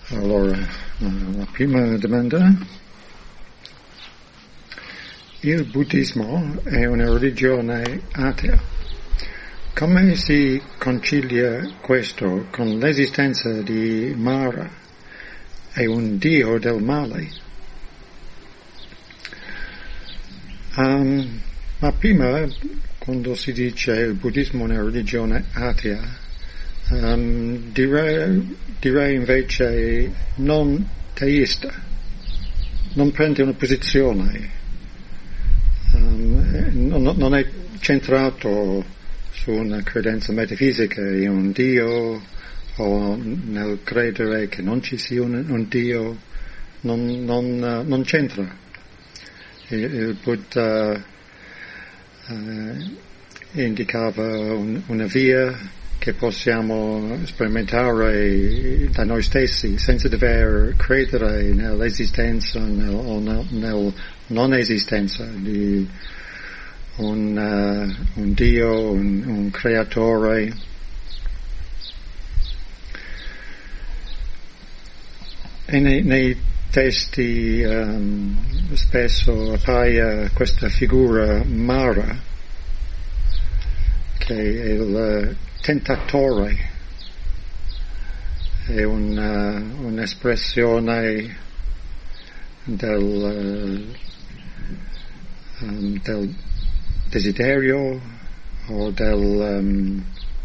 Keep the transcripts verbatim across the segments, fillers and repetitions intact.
Allora, la prima domanda. Il buddismo è una religione atea. Come si concilia questo con l'esistenza di Mara e un dio del male? Um, ma prima, quando si dice il buddismo è una religione atea, Um, direi, direi invece non teista, non prende una posizione, um, non, non è centrato su una credenza metafisica in un Dio o nel credere che non ci sia un, un Dio, non, non, non c'entra. Il, il Buddha uh, indicava un, una via che possiamo sperimentare da noi stessi senza dover credere nell'esistenza nel, o nel, nel non esistenza di un, uh, un Dio, un, un creatore. E nei, nei testi um, spesso appaia questa figura Mara, che è il tentatore, è una, un'espressione del, um, del desiderio o del um,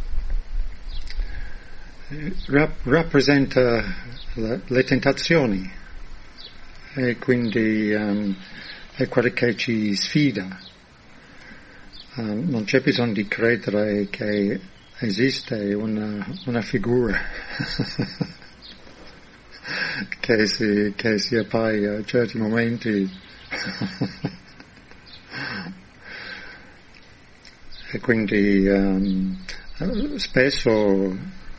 rap, rappresenta le, le tentazioni e quindi um, è quello che ci sfida. Um, non c'è bisogno di credere che esiste una, una figura che, si, che si appaia a certi momenti e quindi um, spesso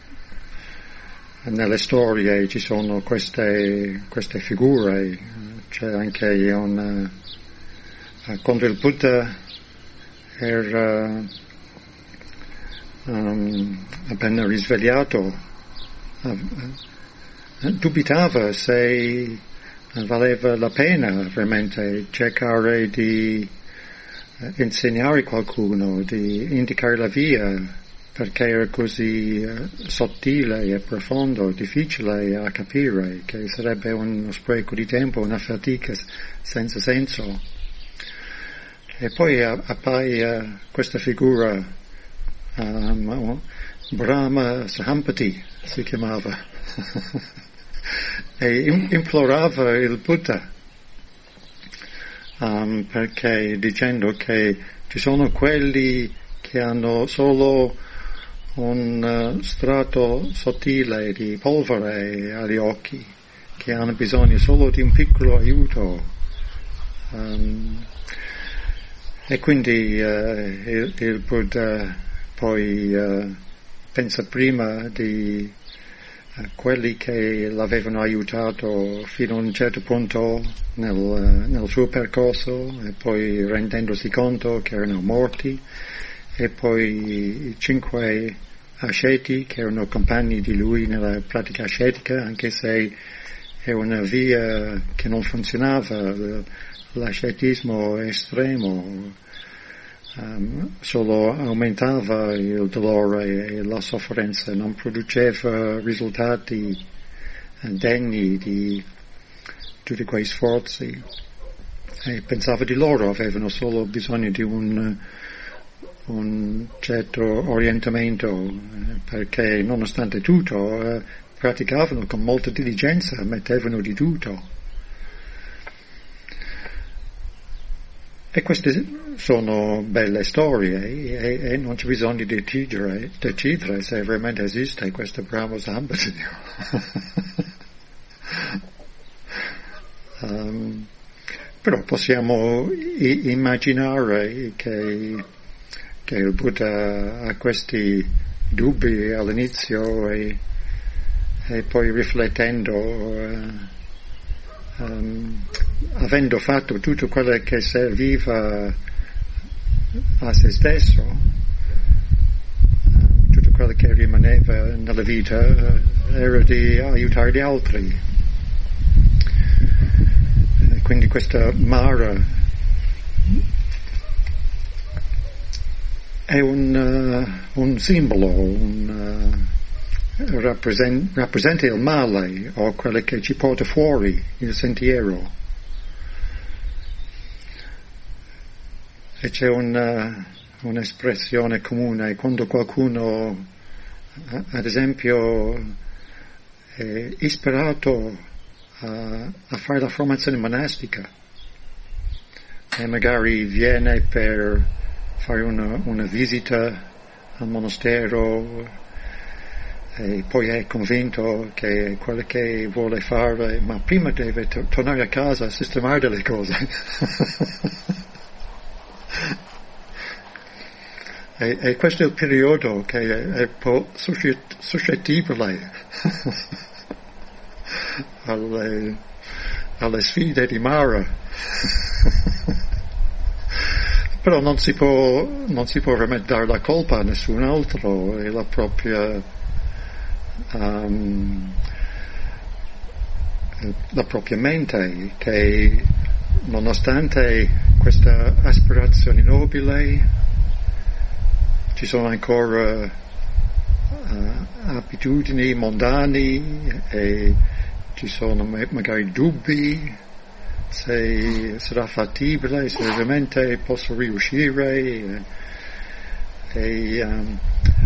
nelle storie ci sono queste, queste figure. C'è anche una, quando il Buddha era Um, appena risvegliato, uh, uh, dubitava se valeva la pena veramente cercare di uh, insegnare qualcuno, di indicare la via, perché era così uh, sottile e profondo, difficile a capire, che sarebbe uno spreco di tempo, una fatica senza senso. E poi uh, appaia questa figura Um, Brahma Sahampati si chiamava e implorava il Buddha um, perché dicendo che ci sono quelli che hanno solo un uh, strato sottile di polvere agli occhi, che hanno bisogno solo di un piccolo aiuto, um, e quindi uh, il, il Buddha poi uh, pensa prima di uh, quelli che l'avevano aiutato fino a un certo punto nel, uh, nel suo percorso, e poi rendendosi conto che erano morti, e poi i cinque asceti che erano compagni di lui nella pratica ascetica, anche se è una via che non funzionava, l'ascetismo estremo Um, solo aumentava il dolore e la sofferenza, non produceva risultati uh, degni di tutti quei sforzi, e pensava di loro, avevano solo bisogno di un, un certo orientamento, perché nonostante tutto uh, praticavano con molta diligenza, mettevano di tutto. E queste sono belle storie, e, e non c'è bisogno di decidere, decidere se veramente esiste questo Brahma Sahampati. um, però possiamo i- immaginare che, che il Buddha ha questi dubbi all'inizio, e, e poi riflettendo, uh, um, avendo fatto tutto quello che serviva a se stesso, tutto quello che rimaneva nella vita uh, era di aiutare gli altri. E quindi questa Mara è un, uh, un simbolo, un, uh, rappresent, rappresenta il male o quello che ci porta fuori il sentiero. E c'è una, un'espressione comune quando qualcuno, ad esempio, è ispirato a, a fare la formazione monastica e magari viene per fare una, una visita al monastero e poi è convinto che è quello che vuole fare, ma prima deve to- tornare a casa a sistemare delle cose. e, e questo è il periodo che è, è un po' suscettibile alle, alle sfide di Mara. Però non si può, non si può veramente dare la colpa a nessun altro, è la propria, um, la propria mente che, nonostante questa aspirazione nobile, ci sono ancora uh, abitudini mondani e ci sono magari dubbi se sarà fattibile, se veramente posso riuscire e, e um,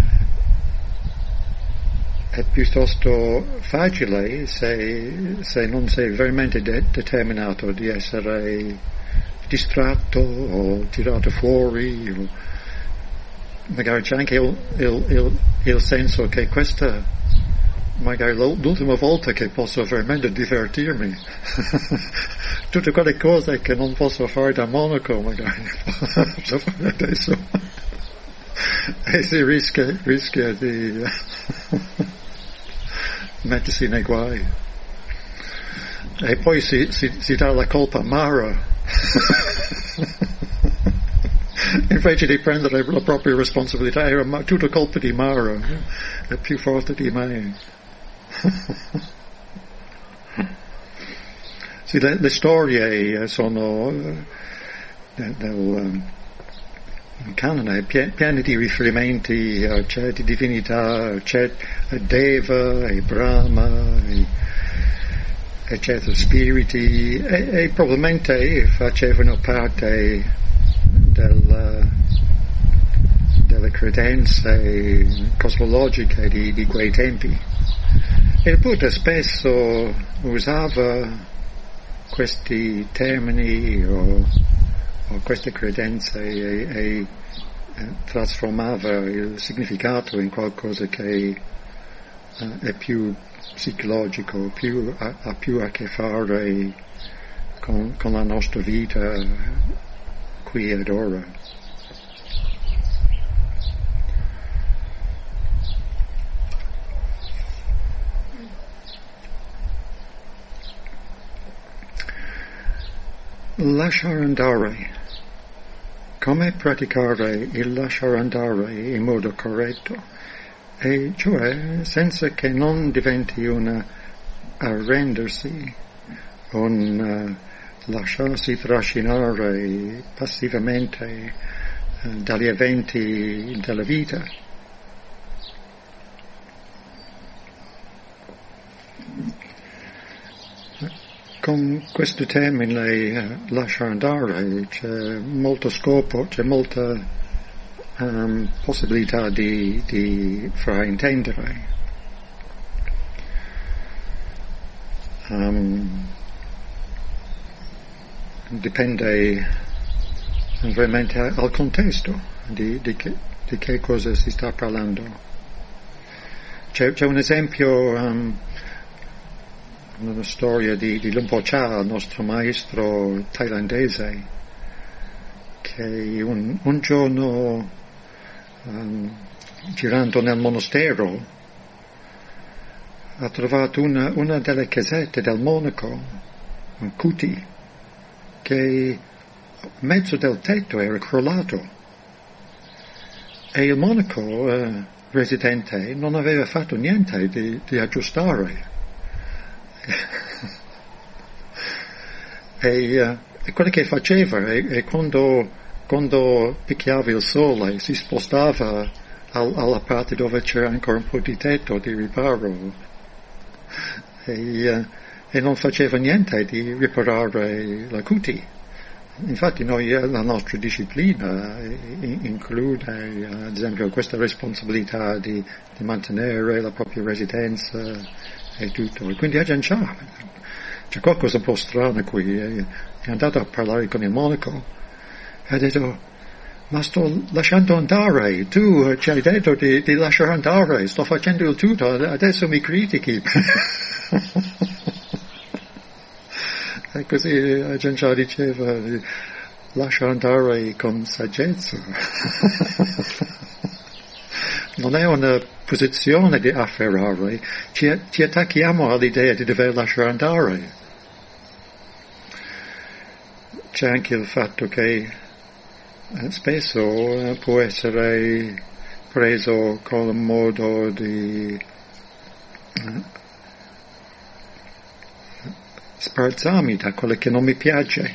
è piuttosto facile se, se non sei veramente de- determinato di essere distratto o tirato fuori, o magari c'è anche il, il, il, il senso che questa magari l'ultima volta che posso veramente divertirmi. Tutte quelle cose che non posso fare da monaco magari posso fare adesso. E si rischia, rischia di mettersi nei guai. E poi si, si, si dà la colpa a Mara invece di prendere la propria responsabilità. Era tutta colpa di Mara, è più forte di me. Sì, le, le storie sono uh, del, del um, canone pie, piene di riferimenti a certe divinità, a Deva e Brahma e, eccetera, spiriti e, e probabilmente facevano parte del, delle credenze cosmologiche di, di quei tempi. E il Buddha spesso usava questi termini o, o queste credenze e, e, e trasformava il significato in qualcosa che uh, è più psicologico, più, ha, ha più a che fare con, con la nostra vita qui ed ora. Lasciare andare. Come praticare il lasciare andare in modo corretto? E cioè senza che non diventi un arrendersi, un uh, lasciarsi trascinare passivamente uh, dagli eventi della vita. Con questo termine uh, lasciare andare c'è molto scopo, c'è molta um, possibilità di, di fraintendere. Um, dipende veramente al contesto di, di, che, di che cosa si sta parlando. C'è, c'è un esempio, um, una storia di, di Luang Por Chah, il nostro maestro thailandese, che un, un giorno um, girando nel monastero ha trovato una, una delle casette del monaco, un kuti, che mezzo del tetto era crollato e il monaco uh, residente non aveva fatto niente di, di aggiustare. e, uh, e quello che faceva è, è quando, quando picchiava il sole si spostava al, alla parte dove c'era ancora un po' di tetto di riparo e, uh, e non faceva niente di riparare la cuti. Infatti noi, la nostra disciplina include ad esempio questa responsabilità di, di mantenere la propria residenza e tutto, e quindi Ajahn c'è qualcosa un po' strano qui, è andato a parlare con il monaco e ha detto: ma sto lasciando andare, tu ci hai detto di, di lasciare andare, sto facendo il tutto, adesso mi critichi. E così Ajahn Chah diceva: lascia andare con saggezza. Non è una posizione di afferrare, ci, ci attacchiamo all'idea di dover lasciare andare. C'è anche il fatto che eh, spesso eh, può essere preso con un modo di eh, sparzarmi da quello che non mi piace.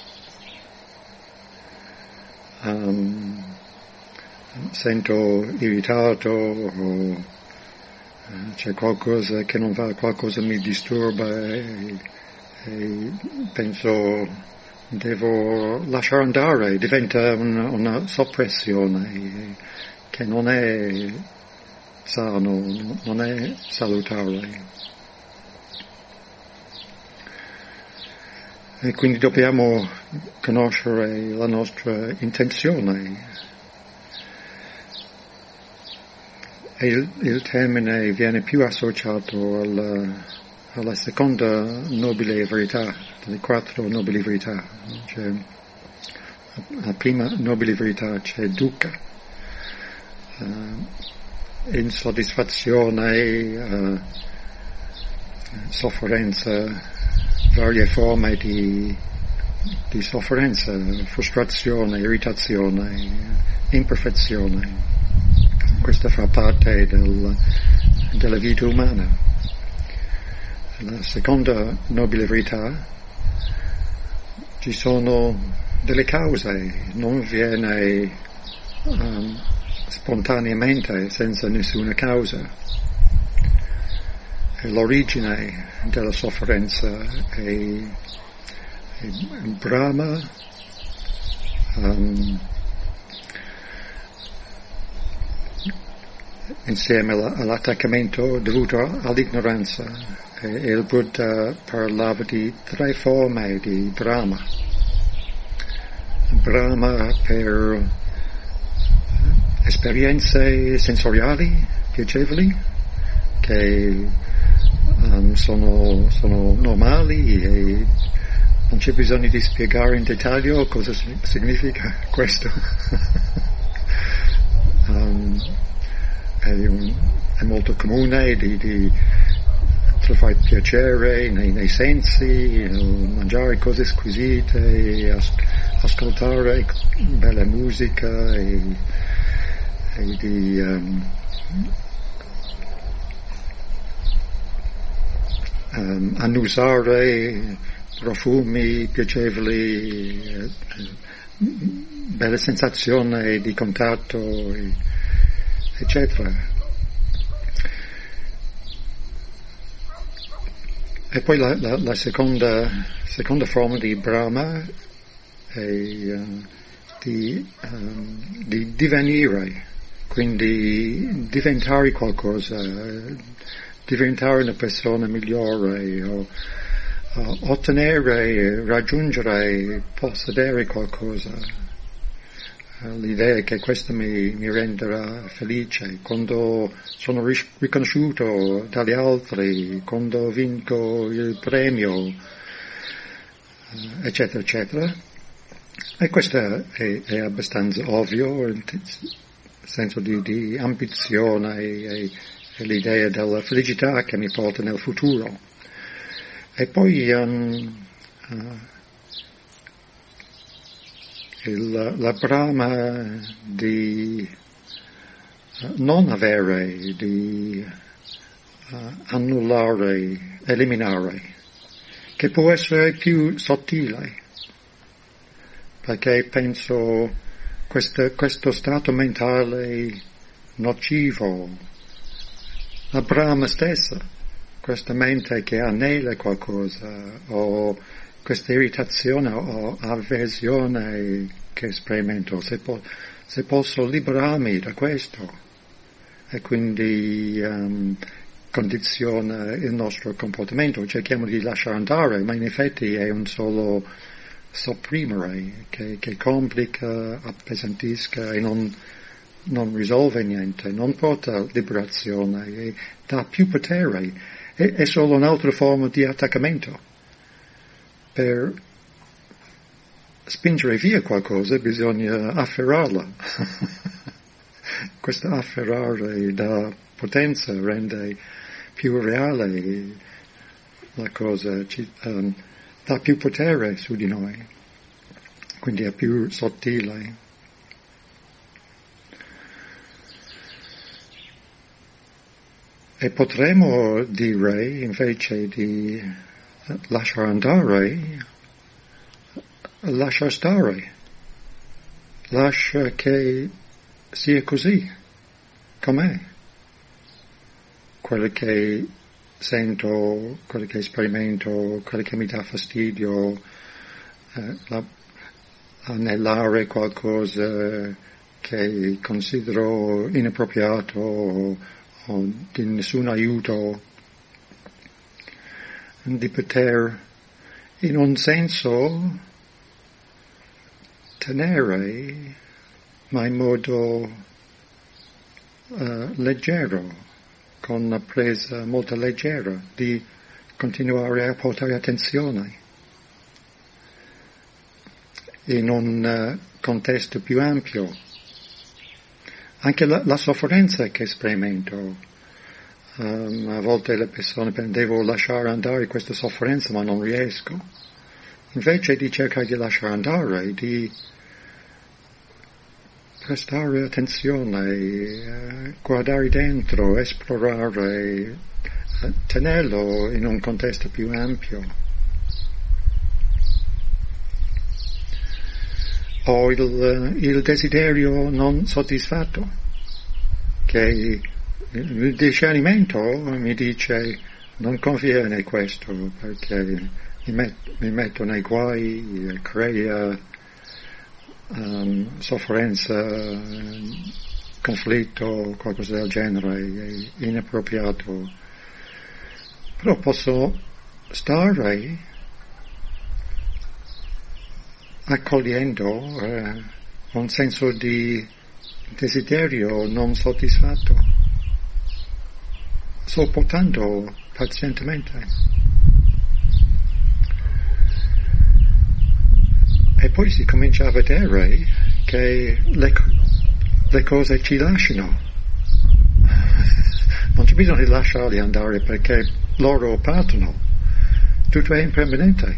Um, sento irritato o uh, c'è qualcosa che non va, qualcosa mi disturba e, e penso devo lasciare andare, diventa una, una soppressione che non è sano, non è salutare. E quindi dobbiamo conoscere la nostra intenzione. E il, il termine viene più associato alla, alla seconda nobile verità, delle quattro nobili verità. Cioè, la prima nobile verità c'è dukkha, uh, insoddisfazione, uh, sofferenza, varie forme di, di sofferenza, frustrazione, irritazione, imperfezione. Questa fa parte del, della vita umana. La seconda nobile verità, ci sono delle cause, non viene um, spontaneamente, senza nessuna causa. L'origine della sofferenza è, è Brahma, um, insieme all'attaccamento dovuto all'ignoranza. E il Buddha parlava di tre forme di Brahma. Brahma per esperienze sensoriali piacevoli, che um, sono, sono normali e non c'è bisogno di spiegare in dettaglio cosa significa questo. um, è, un, è molto comune di, di trovare piacere nei, nei sensi, mangiare cose squisite, as, ascoltare bella musica e, e di um, um, annusare profumi piacevoli, eh, belle sensazioni di contatto, e, eccetera. E poi la, la, la seconda, seconda forma di Brahma è uh, di, um, di divenire, quindi diventare qualcosa, diventare una persona migliore, o uh, ottenere, raggiungere, possedere qualcosa. L'idea è che questo mi, mi renderà felice quando sono riconosciuto dagli altri, quando vinco il premio, eccetera, eccetera. E questo è, è abbastanza ovvio, nel senso di, di ambizione e, e, e l'idea della felicità che mi porta nel futuro. E poi um, uh, Il, la Brahma di, uh, non avere, di uh, annullare, eliminare, che può essere più sottile, perché penso questo, questo stato mentale nocivo, la Brahma stessa, questa mente che anela qualcosa, o questa irritazione o avversione che sperimento, se, po- se posso liberarmi da questo, e quindi um, condiziona il nostro comportamento, cerchiamo di lasciare andare, ma in effetti è un solo sopprimere che, che complica, appesantisca e non, non risolve niente, non porta liberazione, e dà più potere, è, è solo un'altra forma di attaccamento. Per spingere via qualcosa bisogna afferrarla. Questo afferrare dà potenza, rende più reale la cosa, ci, um, dà più potere su di noi, quindi è più sottile. E potremmo dire, invece di lasciare andare, lascia stare, lascia che sia così, com'è. Quello che sento, quello che sperimento, quello che mi dà fastidio, eh, la, anelare qualcosa che considero inappropriato o, o di nessun aiuto, di poter in un senso tenere, ma in modo uh, leggero, con una presa molto leggera, di continuare a portare attenzione in un uh, contesto più ampio. Anche la, la sofferenza che sperimento, um, a volte le persone pensano devo lasciare andare questa sofferenza ma non riesco, invece di cercare di lasciare andare, di prestare attenzione, eh, guardare dentro, esplorare, eh, tenerlo in un contesto più ampio. O il, il desiderio non soddisfatto, che il discernimento mi dice non conviene questo perché mi, met, mi metto nei guai, crea Um, sofferenza, conflitto, qualcosa del genere, è inappropriato. Però posso stare accogliendo eh, un senso di desiderio non soddisfatto, sopportando pazientemente. E poi si comincia a vedere che le, le cose ci lasciano. Non c'è bisogno di lasciarli andare perché loro partono. Tutto è impermanente.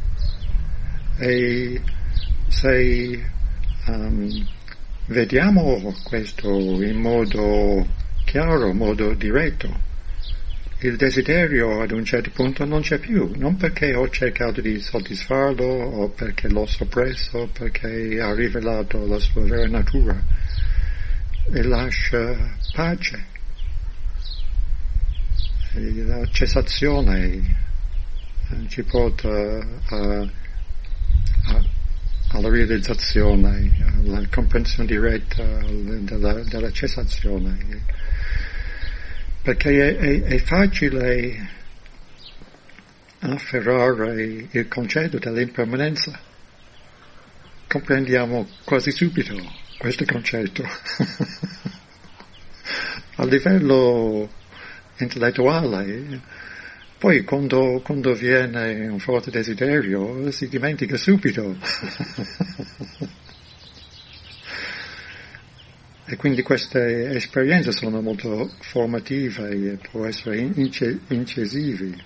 E se um, vediamo questo in modo chiaro, in modo diretto, il desiderio ad un certo punto non c'è più, non perché ho cercato di soddisfarlo o perché l'ho soppresso, perché ha rivelato la sua vera natura e lascia pace. E la cessazione ci porta a, a, alla realizzazione, alla comprensione diretta della, della cessazione. Perché è, è, è facile afferrare il concetto dell'impermanenza. Comprendiamo quasi subito questo concetto. A livello intellettuale, poi quando, quando viene un forte desiderio si dimentica subito. E quindi queste esperienze sono molto formative e può essere ince- incisivi.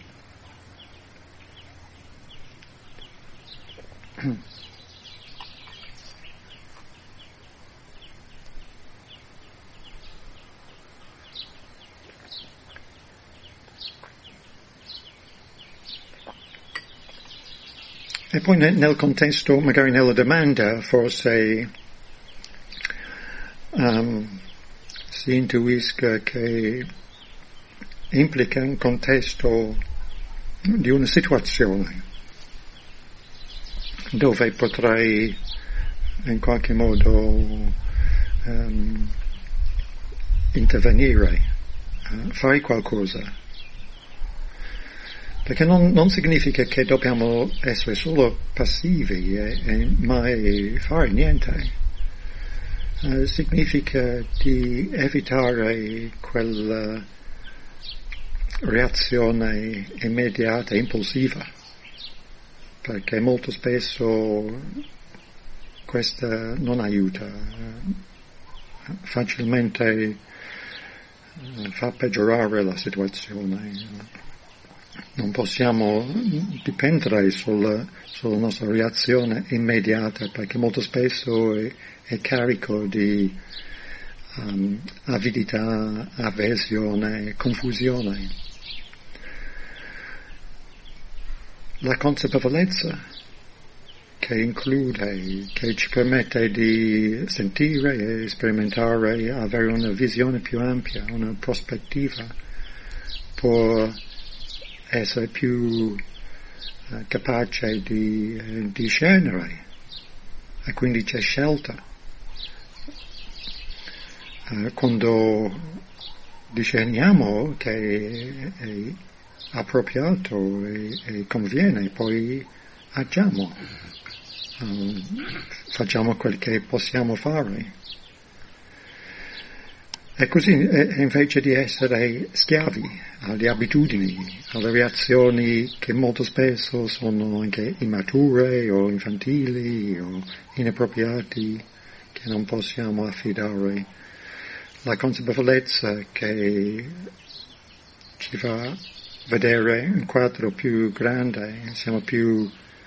E poi nel, nel contesto, magari nella domanda, forse um, si intuisca che implica un contesto di una situazione dove potrei in qualche modo um, intervenire, uh, fare qualcosa. Perché non, non significa che dobbiamo essere solo passivi e, e mai fare niente. Uh, significa di evitare quella reazione immediata, impulsiva, perché molto spesso questa non aiuta, uh, facilmente uh, fa peggiorare la situazione. Non possiamo dipendere sulla, sulla nostra reazione immediata, perché molto spesso è, è carico di um, avidità, avversione, confusione. La consapevolezza che include, che ci permette di sentire e sperimentare, avere una visione più ampia, una prospettiva, può essere più uh, capace di uh, discernere, e quindi c'è scelta. Uh, quando discerniamo che è, è appropriato e, e conviene, poi agiamo, um, facciamo quel che possiamo fare. E così, e invece di essere schiavi alle abitudini, alle reazioni che molto spesso sono anche immature o infantili o inappropriati, che non possiamo affidare, la consapevolezza che ci fa vedere un quadro più grande, siamo più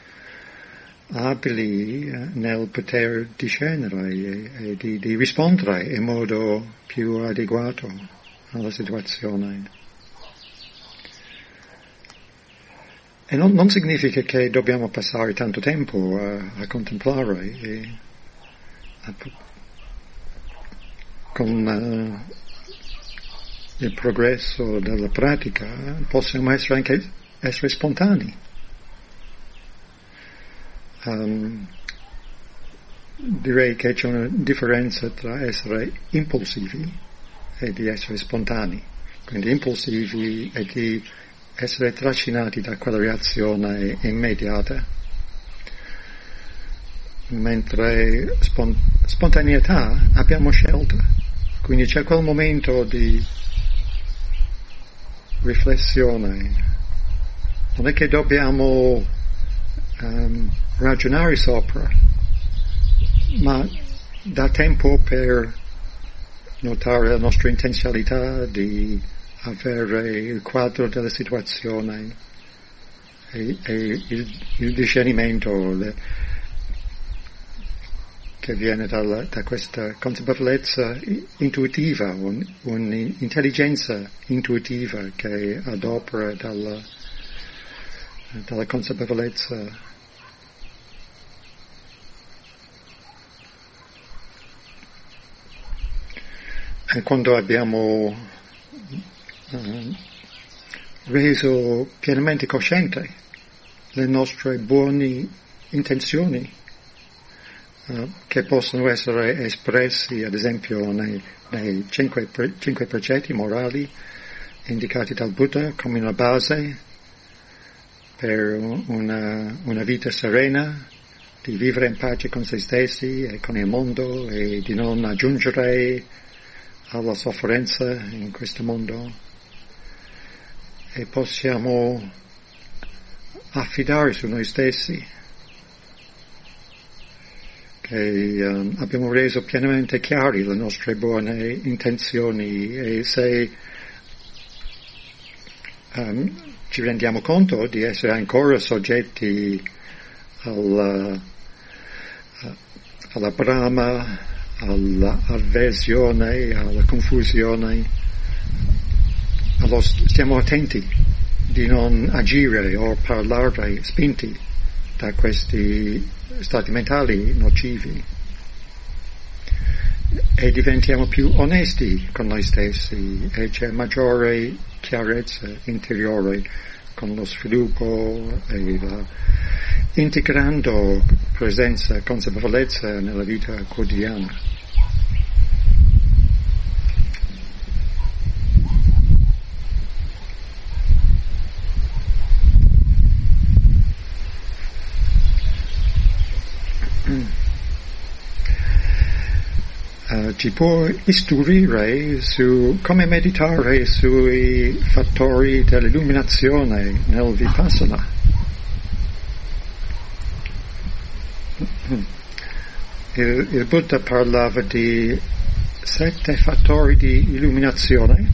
abili nel poter discernere e, e di, di rispondere in modo più adeguato alla situazione. E non, non significa che dobbiamo passare tanto tempo a, a contemplare e a, con uh, il progresso della pratica possiamo essere anche essere spontanei. Um, direi che c'è una differenza tra essere impulsivi e di essere spontanei. Quindi impulsivi è di essere trascinati da quella reazione immediata, mentre spont- spontaneità abbiamo scelta. Quindi c'è quel momento di riflessione. Non è che dobbiamo um, ragionare sopra, ma dà tempo per notare la nostra intenzialità di avere il quadro della situazione e, e il, il discernimento le, che viene dalla, da questa consapevolezza intuitiva, un, un'intelligenza intuitiva che adopera dalla, dalla consapevolezza. E quando abbiamo uh, reso pienamente cosciente le nostre buone intenzioni, uh, che possono essere espressi ad esempio nei, nei cinque, pre, cinque precetti morali indicati dal Buddha come una base per una, una vita serena, di vivere in pace con se stessi e con il mondo e di non aggiungere alla sofferenza in questo mondo, e possiamo affidare su noi stessi che um, abbiamo reso pienamente chiari le nostre buone intenzioni, e se um, ci rendiamo conto di essere ancora soggetti alla, uh, alla brama, all'avversione, alla confusione, allora stiamo attenti di non agire o parlare spinti da questi stati mentali nocivi e diventiamo più onesti con noi stessi e c'è maggiore chiarezza interiore con lo sviluppo e la, integrando presenza e consapevolezza nella vita quotidiana. Uh, ci può istruire su come meditare sui fattori dell'illuminazione nel Vipassana. Il, il Buddha parlava di sette fattori di illuminazione.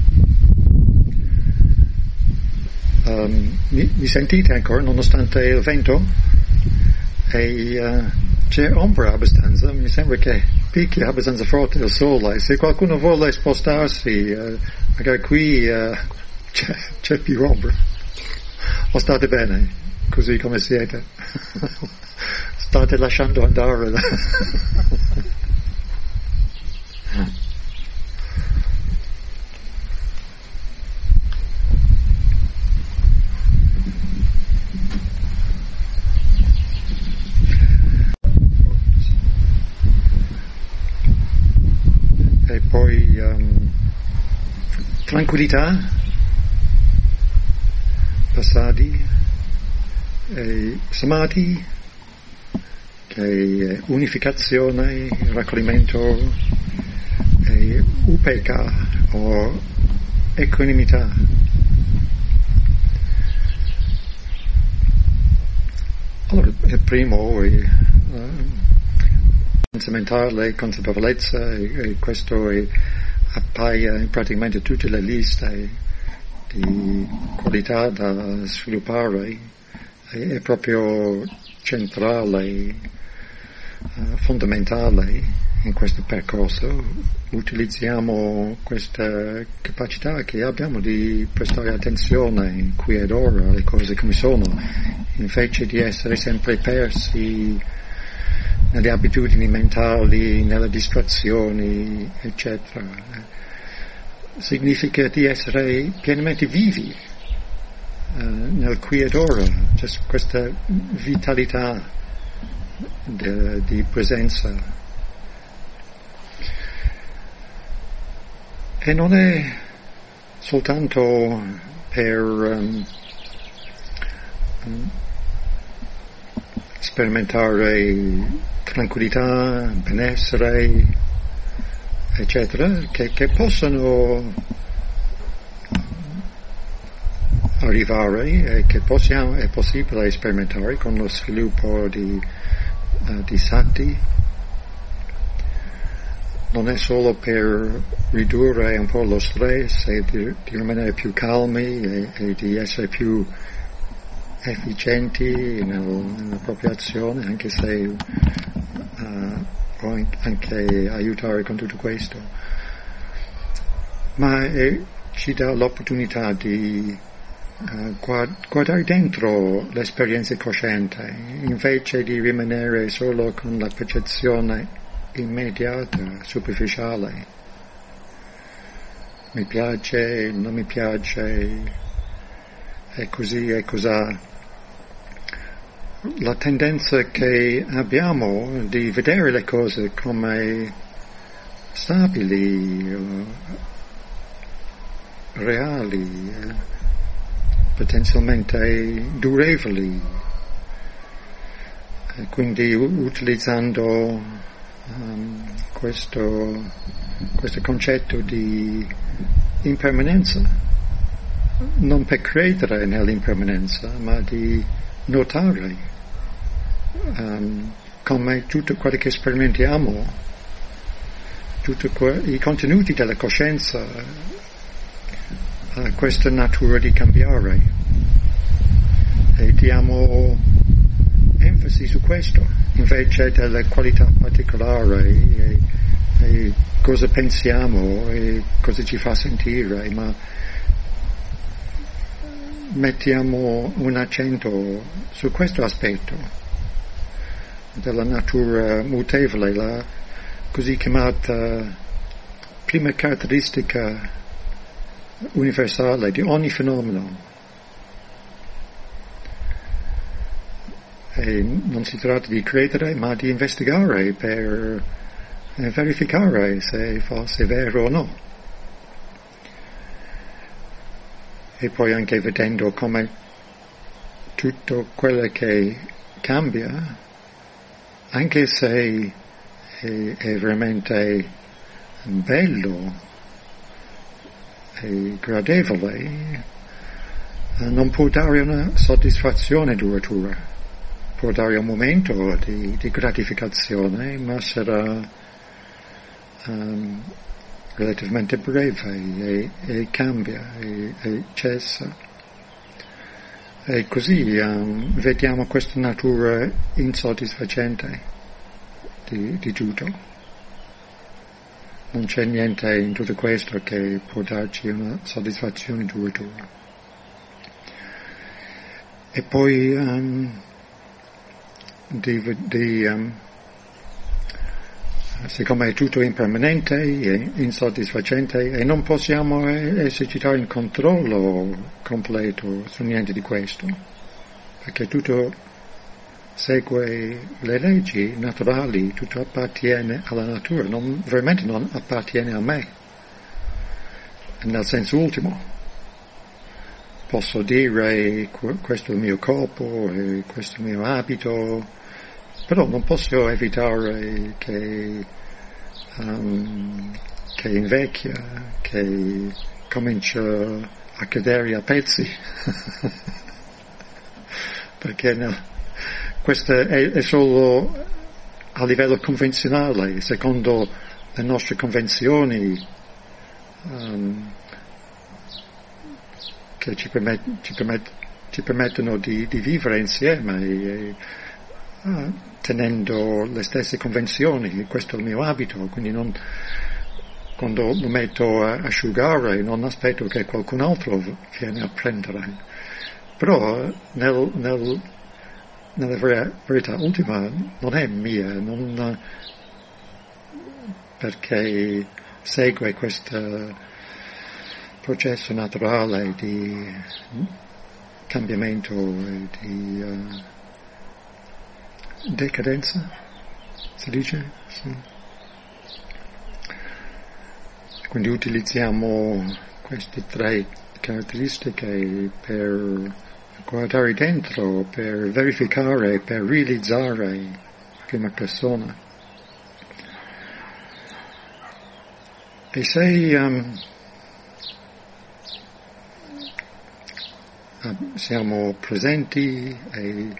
Um, mi, mi sentite ancora nonostante il vento? E uh, c'è ombra abbastanza, mi sembra che picchia abbastanza forte il sole. Se qualcuno vuole spostarsi, uh, magari qui uh, c'è, c'è più ombra. O state bene, così come siete? State lasciando andare. E poi um, tranquillità, passati, e samadhi, che è unificazione, raccoglimento, e upekkha o equanimità. Allora, il primo è uh, mentale, consapevolezza, e, e questo è, appaia in praticamente tutte le liste di qualità da sviluppare, è, è proprio centrale, uh, fondamentale in questo percorso. Utilizziamo questa capacità che abbiamo di prestare attenzione qui ed ora alle cose come sono, invece di essere sempre persi nelle abitudini mentali, nelle distrazioni, eccetera. Significa di essere pienamente vivi uh, nel qui ed ora, cioè questa vitalità de, di presenza. E non è soltanto per um, um, sperimentare tranquillità, benessere, eccetera, che, che possono arrivare e che possiamo, è possibile sperimentare con lo sviluppo di, uh, di sati. Non è solo per ridurre un po' lo stress e di, di rimanere più calmi e, e di essere più efficienti nel, nella propria azione, anche se uh, può anche aiutare con tutto questo, ma è, ci dà l'opportunità di uh, guard, guardare dentro l'esperienza cosciente invece di rimanere solo con la percezione immediata, superficiale. Mi piace, non mi piace, è così, è cos'ha. La tendenza che abbiamo di vedere le cose come stabili, uh, reali, uh, potenzialmente durevoli, e quindi u- utilizzando um, questo, questo concetto di impermanenza, non per credere nell'impermanenza, ma di notare Um, come tutto quello che sperimentiamo, tutti que- i contenuti della coscienza, uh, questa natura di cambiare, e diamo enfasi su questo invece delle qualità particolari e, e cosa pensiamo e cosa ci fa sentire, ma mettiamo un accento su questo aspetto della natura mutevole, la così chiamata prima caratteristica universale di ogni fenomeno. E non si tratta di credere, ma di investigare per verificare se fosse vero o no. E poi anche vedendo come tutto quello che cambia, anche se è, è veramente bello e gradevole, non può dare una soddisfazione duratura. Può dare un momento di, di gratificazione, ma sarà um, relativamente breve e, e cambia e, e cessa. E così um, vediamo questa natura insoddisfacente di, di tutto. Non c'è niente in tutto questo che può darci una soddisfazione duratura. E poi um, di, di um, siccome è tutto impermanente e insoddisfacente e non possiamo esercitare un controllo completo su niente di questo, perché tutto segue le leggi naturali, tutto appartiene alla natura, non, veramente non appartiene a me, nel senso ultimo. Posso dire questo è il mio corpo, e questo è il mio abito, però non posso evitare che, um, che invecchia, che comincia a cadere a pezzi, perché no, questo è, è solo a livello convenzionale, secondo le nostre convenzioni um, che ci, permet, ci, permet, ci permettono di, di vivere insieme e, e uh, tenendo le stesse convenzioni. Questo è il mio abito, quindi non, quando lo metto a asciugare non aspetto che qualcun altro viene a prendere. Però nel, nel, nella verità ultima non è mia, non, perché segue questo processo naturale di cambiamento e di uh, decadenza, si dice? Sì. Quindi utilizziamo queste tre caratteristiche per guardare dentro, per verificare, per realizzare in prima persona. E se um, siamo presenti e,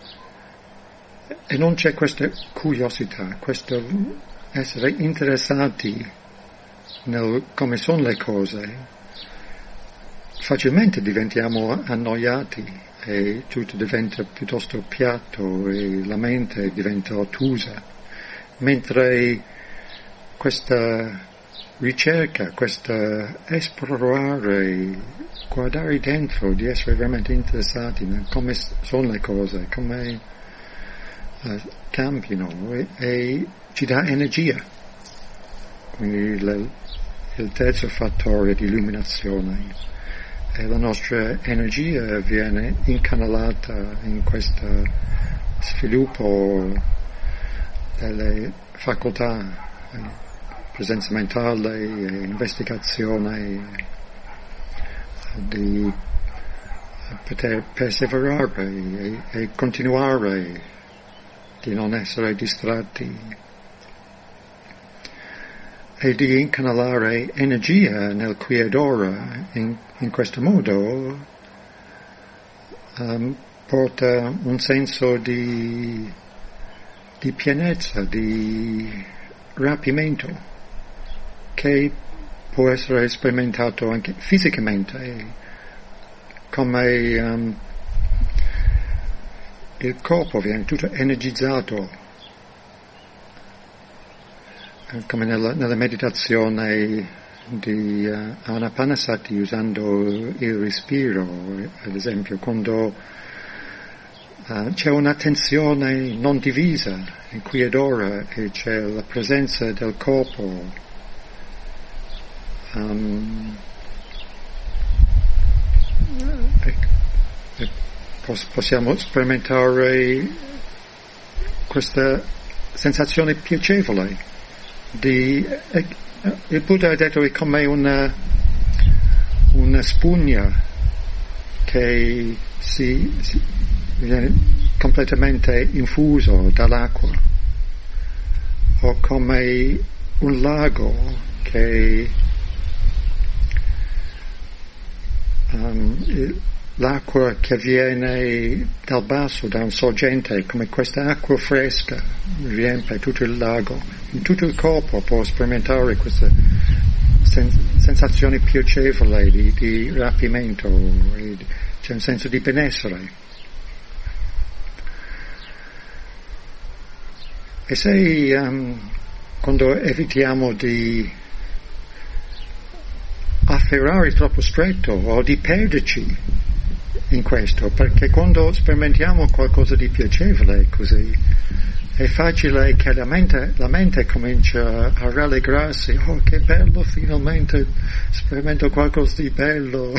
e non c'è questa curiosità, questo essere interessati nel come sono le cose, facilmente diventiamo annoiati e tutto diventa piuttosto piatto e la mente diventa ottusa, mentre questa ricerca, questa esplorare, guardare dentro, di essere veramente interessati in come sono le cose, come uh, cambiano e, e ci dà energia. Quindi le, il terzo fattore di illuminazione è la nostra energia viene incanalata in questo sviluppo delle facoltà, presenza mentale e investigazione, di poter perseverare e, e continuare, di non essere distratti e di incanalare energia nel qui ed ora. In, in questo modo um, porta un senso di, di pienezza, di rapimento, che può essere sperimentato anche fisicamente, come um, il corpo viene tutto energizzato, come nella, nella meditazione di uh, Anapanasati, usando il respiro, ad esempio, quando Uh, c'è un'attenzione non divisa in qui ed ora, e c'è la presenza del corpo. Um, e, e pos- possiamo sperimentare questa sensazione piacevole di... E, il Buddha ha detto è come una, una spugna che si, si viene completamente infuso dall'acqua, o come un lago che um, l'acqua che viene dal basso, da un sorgente, come questa acqua fresca riempie tutto il lago. In tutto il corpo può sperimentare questa sen- sensazione piacevole di, di rapimento, e di, c'è un senso di benessere. E se um, quando evitiamo di afferrare troppo stretto o di perderci in questo, perché quando sperimentiamo qualcosa di piacevole così è facile che la mente, la mente comincia a rallegrarsi. Oh, che bello, finalmente sperimento qualcosa di bello.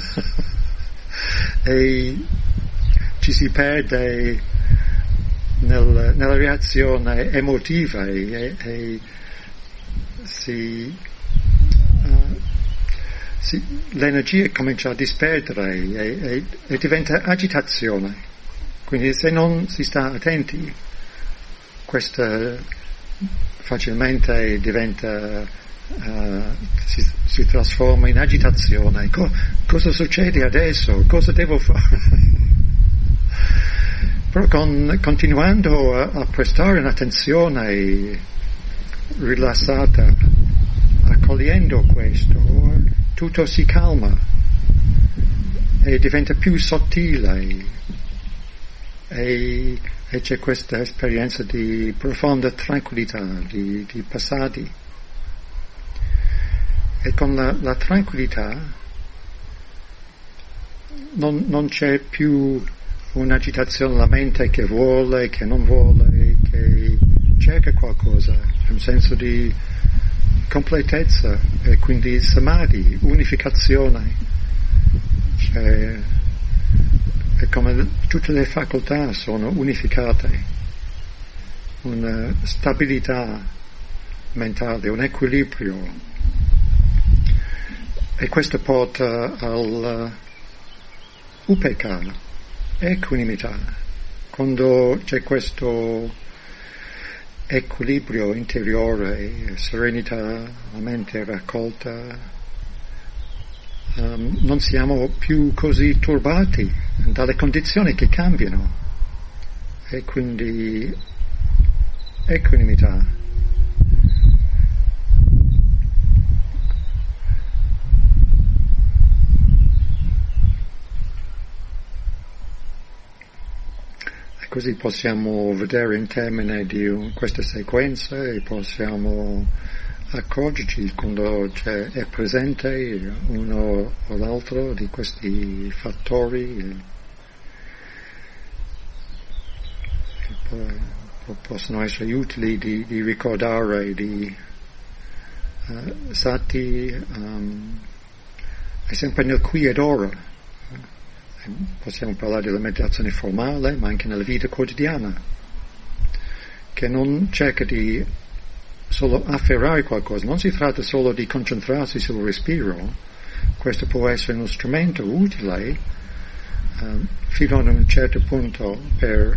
E ci si perde nel, nella reazione emotiva e, e si, uh, si, l'energia comincia a disperdere e, e, e diventa agitazione. Quindi se non si sta attenti, questa facilmente diventa, uh, si, si trasforma in agitazione. Co- cosa succede adesso? Cosa devo fare? Però con, continuando a, a prestare un'attenzione rilassata, accogliendo questo, tutto si calma e diventa più sottile, e, e c'è questa esperienza di profonda tranquillità, di, di passati. E con la, la tranquillità non, non c'è più un'agitazione, la mente che vuole, che non vuole, che cerca qualcosa, c'è un senso di completezza e quindi samadhi, unificazione. C'è, è come tutte le facoltà sono unificate, una stabilità mentale, un equilibrio, e questo porta al uh, upekkha, equanimità. Quando c'è questo equilibrio interiore, serenità, la mente raccolta, um, non siamo più così turbati dalle condizioni che cambiano, e quindi equanimità. Così possiamo vedere in termini di un, questa sequenza, e possiamo accorgerci quando c'è, è presente uno o l'altro di questi fattori. E poi possono essere utili di, di ricordare, di uh, sati, um, è sempre nel qui ed ora. Possiamo parlare della meditazione formale, ma anche nella vita quotidiana, che non cerca di solo afferrare qualcosa, non si tratta solo di concentrarsi sul respiro. Questo può essere uno strumento utile um, fino a un certo punto per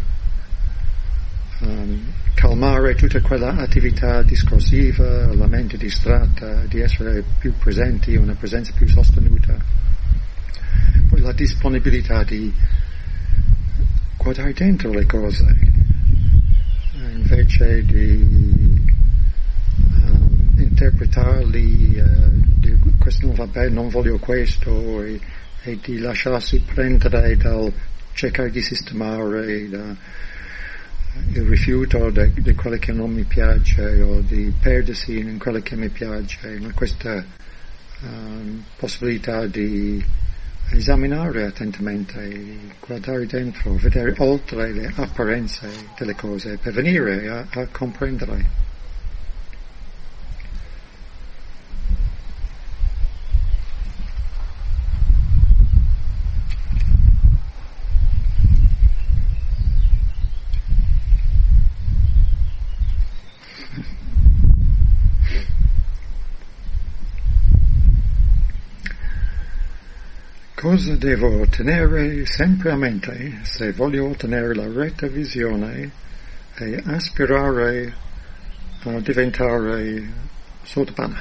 um, calmare tutta quella attività discorsiva, la mente distratta, di essere più presenti, una presenza più sostenuta. Poi la disponibilità di guardare dentro le cose, invece di uh, interpretarli, uh, di questo non va bene, non voglio questo, e, e di lasciarsi prendere dal cercare di sistemare da, il rifiuto di quello che non mi piace, o di perdersi in quello che mi piace. Ma questa uh, possibilità di esaminare attentamente, guardare dentro, vedere oltre le apparenze delle cose per venire a, a comprendere. Cosa devo tenere sempre a mente se voglio ottenere la retta visione e aspirare a diventare Sotapanna?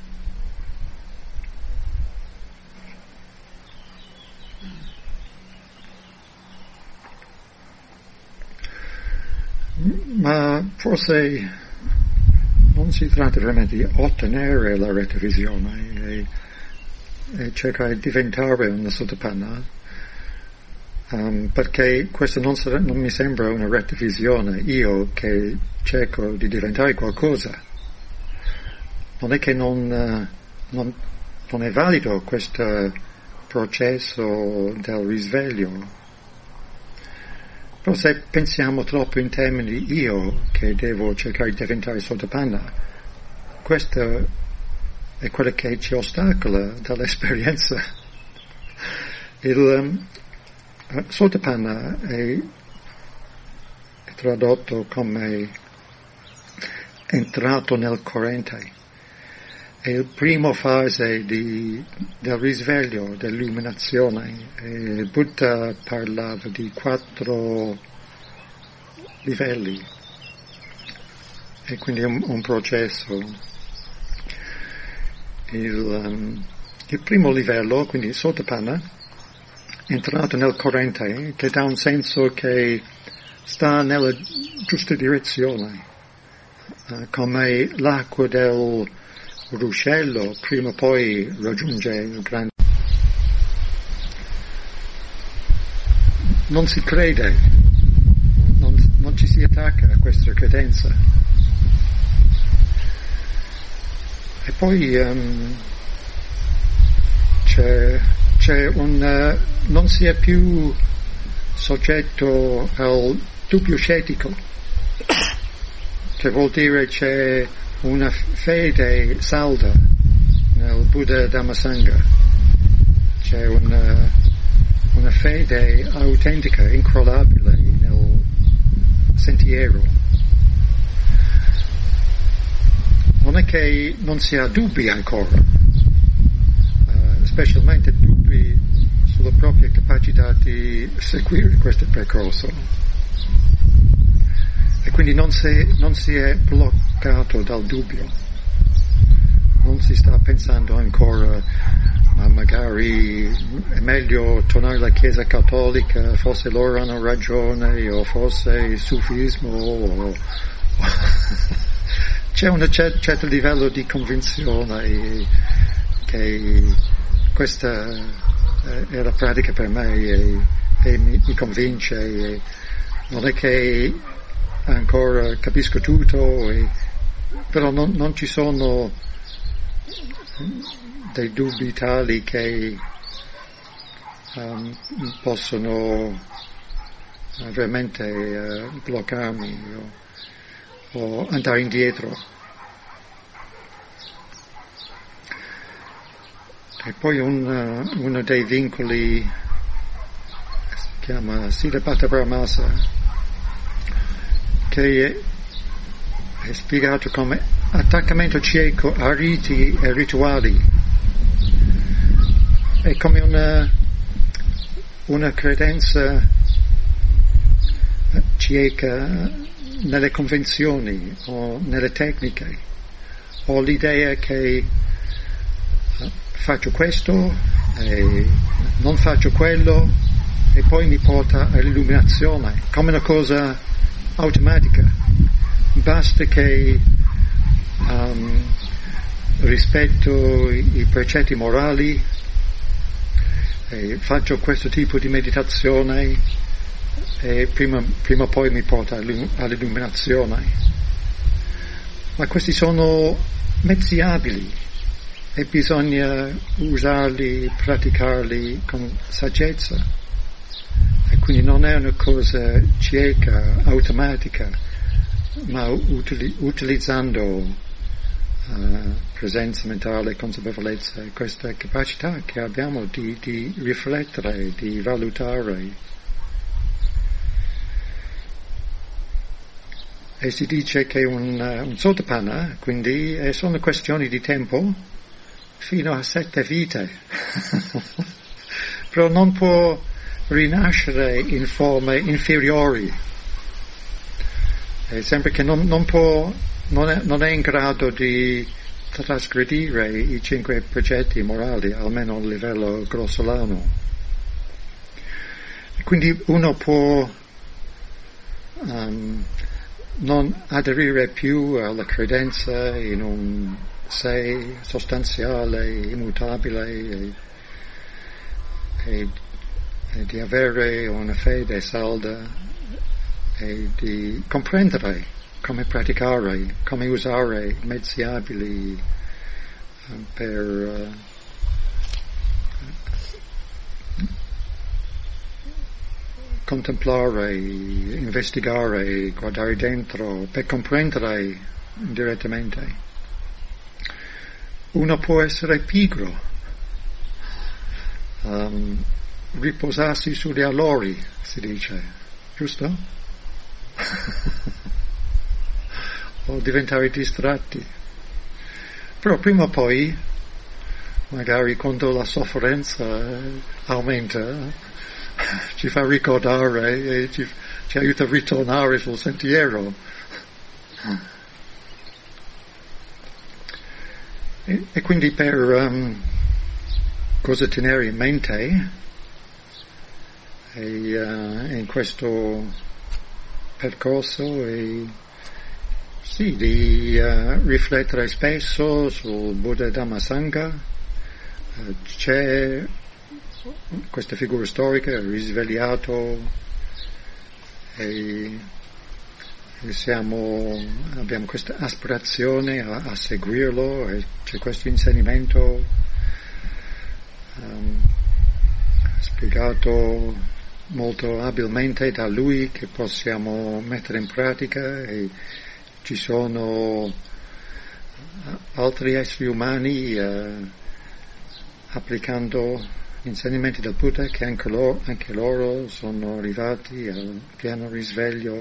Ma forse non si tratta veramente di ottenere la retta visione e e cercare di diventare una Sotapanna, um, perché questo non, sarà, non mi sembra una retta visione, io che cerco di diventare qualcosa. Non è che non, uh, non, non è valido questo processo del risveglio, però se pensiamo troppo in termini di io che devo cercare di diventare Sotapanna, questo è quello che ci ostacola dall'esperienza. Il um, Sotapanna è, è tradotto come entrato nel corrente. È la prima fase di, del risveglio, dell'illuminazione. Il Buddha parlava di quattro livelli e quindi è un, un processo. Il, um, il primo livello, quindi Sotapanna, entrato nel corrente, che dà un senso che sta nella giusta direzione, uh, come l'acqua del ruscello prima o poi raggiunge il grande. Non si crede, non, non ci si attacca a questa credenza. E poi um, c'è, c'è un, uh, non si è più soggetto al dubbio scettico, che vuol dire c'è una fede salda nel Buddha Dhammasanga, c'è una, una fede autentica, incrollabile nel sentiero. Non è che non si ha dubbi ancora, uh, specialmente dubbi sulla propria capacità di seguire questo percorso. E quindi non si, non si è bloccato dal dubbio, non si sta pensando ancora, ma magari è meglio tornare alla Chiesa Cattolica, forse loro hanno ragione, o forse il sufismo, o... C'è un cer- certo livello di convinzione che questa è la pratica per me e, e mi, mi convince, e non è che ancora capisco tutto, e, però non, non ci sono dei dubbi tali che um, possono veramente uh, bloccarmi o, o andare indietro. E poi un, uh, uno dei vincoli si chiama Siddhapatha Paramasa, che è, è spiegato come attaccamento cieco a riti e rituali. È come una, una credenza cieca nelle convenzioni o nelle tecniche, o l'idea che faccio questo e non faccio quello e poi mi porta all'illuminazione, come una cosa automatica. Basta che um, rispetto i, i precetti morali e faccio questo tipo di meditazione e prima, prima o poi mi porta all'illuminazione. Ma questi sono mezzi abili, e bisogna usarli, praticarli con saggezza. E quindi non è una cosa cieca, automatica, ma utili- utilizzando uh, presenza mentale, consapevolezza e questa capacità che abbiamo di, di riflettere, di valutare. E si dice che un, un sottopana, quindi, è solo una questione di tempo, fino a sette vite. Però non può rinascere in forme inferiori. È sempre che non, non può, non è, non è in grado di trasgredire i cinque precetti morali, almeno a livello grossolano. Quindi uno può um, non aderire più alla credenza in un sé sostanziale, immutabile e, e, e di avere una fede salda e di comprendere come praticare, come usare mezzi abili uh, per uh, contemplare, investigare, guardare dentro, per comprendere direttamente. Uno può essere pigro, um, riposarsi sugli allori, si dice, giusto? O diventare distratti. Però prima o poi, magari quando la sofferenza aumenta, ci fa ricordare e ci, ci aiuta a ritornare sul sentiero. E, e quindi per um, cosa tenere in mente e, uh, in questo percorso e sì, di uh, riflettere spesso sul Buddha Dhamma Sangha. Uh, c'è questa figura storica, risvegliato e, e siamo, abbiamo questa aspirazione a, a seguirlo e c'è questo insegnamento um, spiegato molto abilmente da lui che possiamo mettere in pratica e ci sono altri esseri umani uh, applicando insegnamenti del Buddha che anche loro, anche loro sono arrivati al pieno risveglio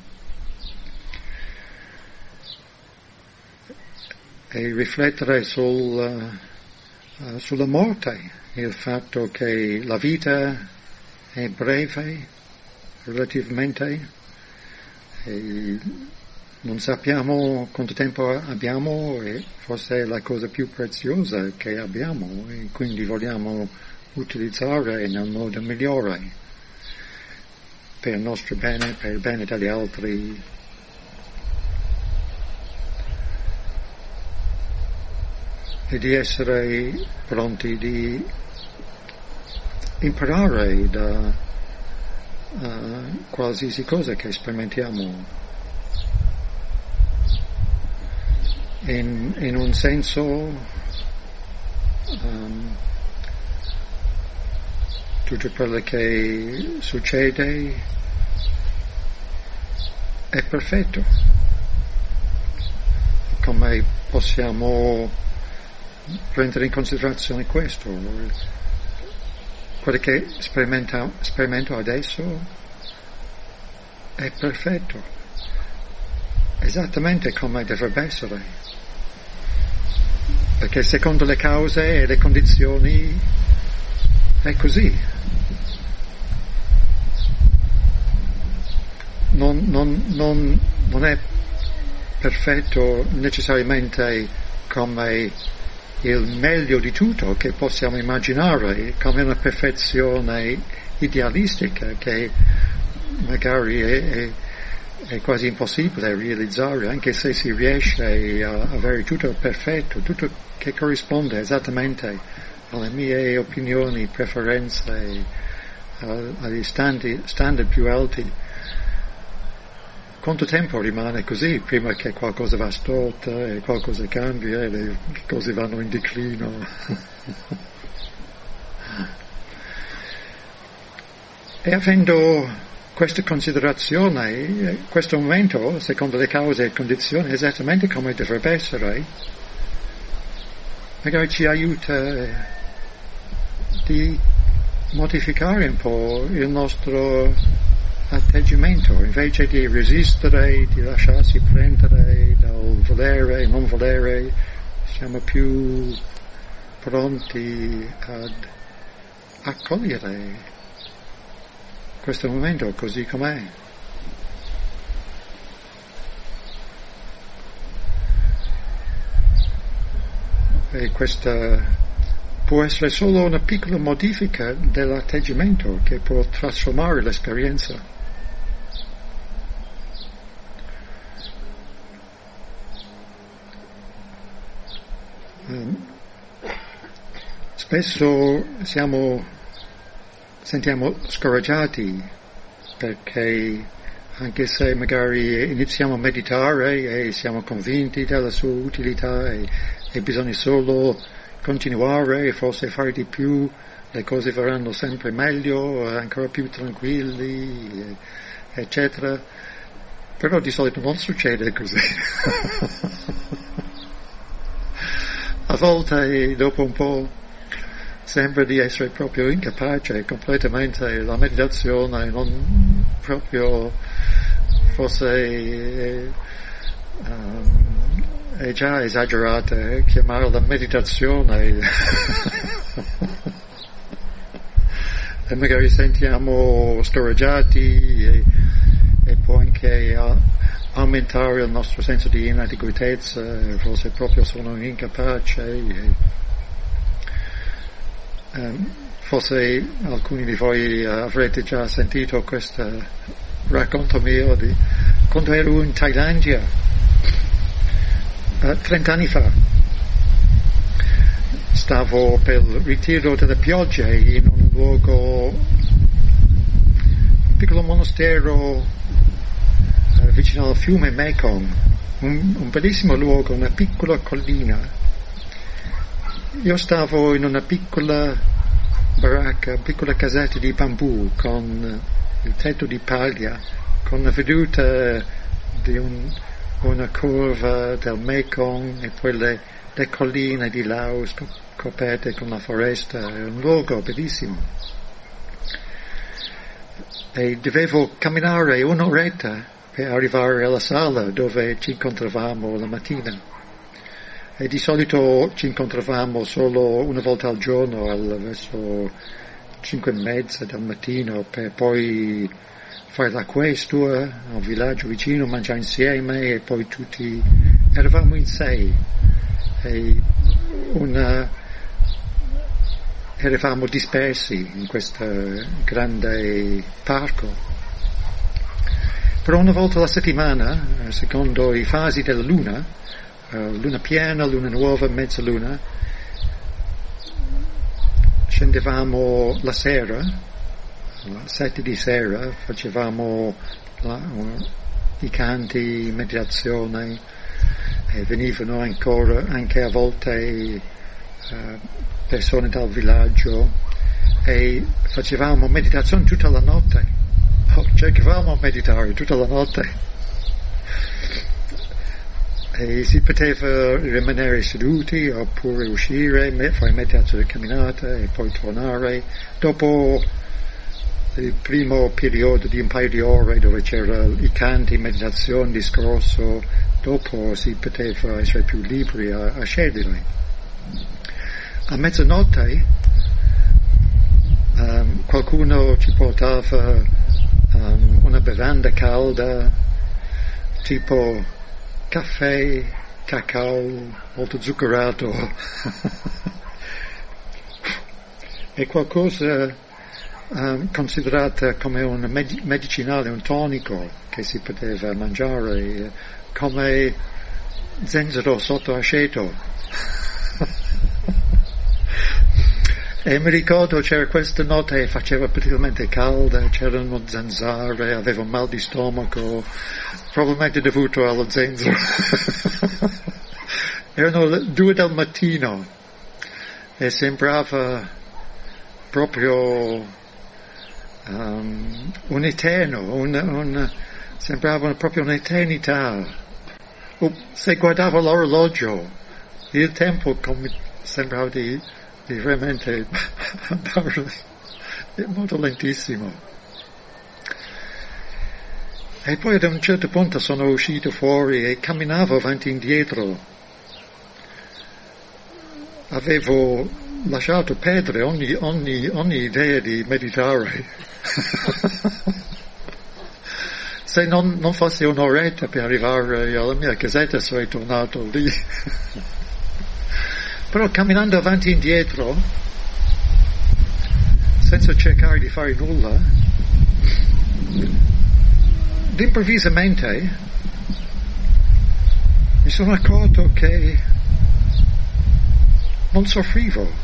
e riflettere sul, uh, sulla morte, il fatto che la vita è breve relativamente e non sappiamo quanto tempo abbiamo e forse è la cosa più preziosa che abbiamo e quindi vogliamo utilizzare nel modo migliore per il nostro bene, per il bene degli altri. E di essere pronti di imparare da uh, qualsiasi cosa che sperimentiamo. In, in un senso um, tutto quello che succede è perfetto. Come possiamo prendere in considerazione questo? Quello che sperimento, sperimento adesso è perfetto, esattamente come dovrebbe essere, perché secondo le cause e le condizioni è così. Non, non, non, non è perfetto necessariamente come il meglio di tutto che possiamo immaginare, come una perfezione idealistica che magari è, è, è quasi impossibile realizzare, anche se si riesce a avere tutto perfetto, tutto che corrisponde esattamente alle mie opinioni, preferenze, agli standard, standard più alti. quanto tempo rimane così prima che qualcosa va storta e qualcosa cambia e le cose vanno in declino? E avendo questa considerazione, questo momento, secondo le cause e condizioni, è esattamente come dovrebbe essere, magari ci aiuta di modificare un po' il nostro atteggiamento, invece di resistere, di lasciarsi prendere dal volere e non volere, siamo più pronti ad accogliere questo momento così com'è. E questa può essere solo una piccola modifica dell'atteggiamento che può trasformare l'esperienza. Um, spesso siamo sentiamo scoraggiati perché anche se magari iniziamo a meditare e siamo convinti della sua utilità e, e bisogna solo continuare e forse fare di più, le cose verranno sempre meglio, ancora più tranquilli, eccetera, però di solito non succede così. A volte dopo un po' sembra di essere proprio incapace completamente, la meditazione non proprio, forse um, è già esagerata eh, chiamarla meditazione e magari sentiamo scoraggiati e, e può anche uh, aumentare il nostro senso di inadeguatezza, forse proprio sono incapace e, Um, forse alcuni di voi uh, avrete già sentito questo racconto mio di quando ero in Thailandia uh, trent'anni fa. Stavo per il ritiro delle piogge in un luogo, un piccolo monastero uh, vicino al fiume Mekong, un, un bellissimo luogo, una piccola collina. Io stavo in una piccola baracca, piccola casetta di bambù con il tetto di paglia, con la veduta di un, una curva del Mekong e poi le, le colline di Laos coperte con la foresta, è un luogo bellissimo. E dovevo camminare un'oretta per arrivare alla sala dove ci incontravamo la mattina. E di solito ci incontravamo solo una volta al giorno, al, verso cinque e mezza del mattino, per poi fare la questua al villaggio vicino, mangiare insieme e poi tutti, eravamo in sei, e una, eravamo dispersi in questo grande parco. Però una volta alla settimana, secondo i fasi della luna, Uh, luna piena, luna nuova, mezzaluna, scendevamo la sera, alle sette di sera, facevamo la, uh, i canti, meditazione, e venivano ancora, anche a volte uh, persone dal villaggio, e facevamo meditazione tutta la notte, oh, cercavamo a meditare tutta la notte. E si poteva rimanere seduti oppure uscire, fare meditazione camminata e poi tornare. Dopo il primo periodo di un paio di ore dove c'era i canti, meditazione, discorso, dopo si poteva essere più liberi a, a scegliere. A mezzanotte um, qualcuno ci portava um, una bevanda calda, tipo caffè, cacao, molto zuccherato è qualcosa um, considerata come un med- medicinale, un tonico che si poteva mangiare, come zenzero sotto aceto E mi ricordo c'era questa notte, faceva particolarmente calda, c'erano zanzare, avevo mal di stomaco, probabilmente dovuto allo zenzero. Erano le due del mattino e sembrava proprio um, un eterno, un, un, sembrava proprio un'eternità. Se guardavo l'orologio, il tempo come sembrava di, di veramente andare molto lentissimo. E poi ad un certo punto sono uscito fuori e camminavo avanti e indietro. Avevo lasciato perdere ogni, ogni, ogni idea di meditare. Se non, non fosse un'oretta per arrivare alla mia casetta sarei tornato lì. Però camminando avanti e indietro, senza cercare di fare nulla, improvvisamente mi sono accorto che non soffrivo.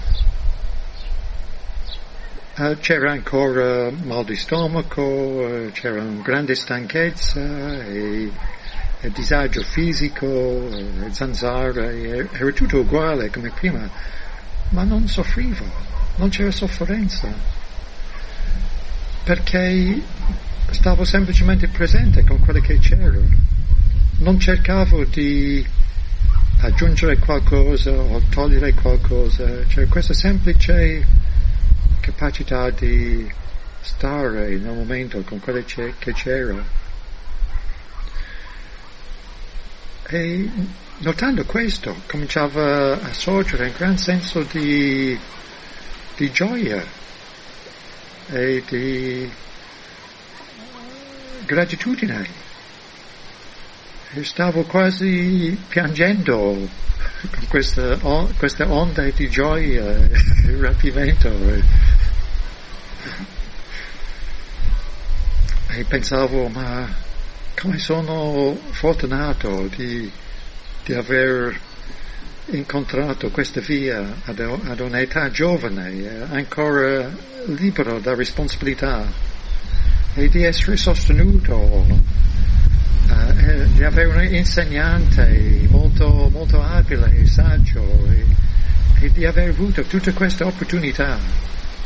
Uh, c'era ancora mal di stomaco, uh, c'era una grande stanchezza e, e disagio fisico, uh, zanzare, era tutto uguale come prima, ma non soffrivo, non c'era sofferenza, perché stavo semplicemente presente con quello che c'era. Non cercavo di aggiungere qualcosa o togliere qualcosa, c'era questa semplice capacità di stare nel momento con quello che c'era. E notando questo cominciava a sorgere un gran senso di, di gioia e di gratitudine. E stavo quasi piangendo con questa, on, questa onda di gioia e rapimento. E pensavo, ma come sono fortunato di, di aver incontrato questa via ad, ad un'età giovane, ancora libero da responsabilità, e di essere sostenuto, uh, di avere un insegnante molto, molto abile e saggio, e, e di aver avuto tutta questa opportunità.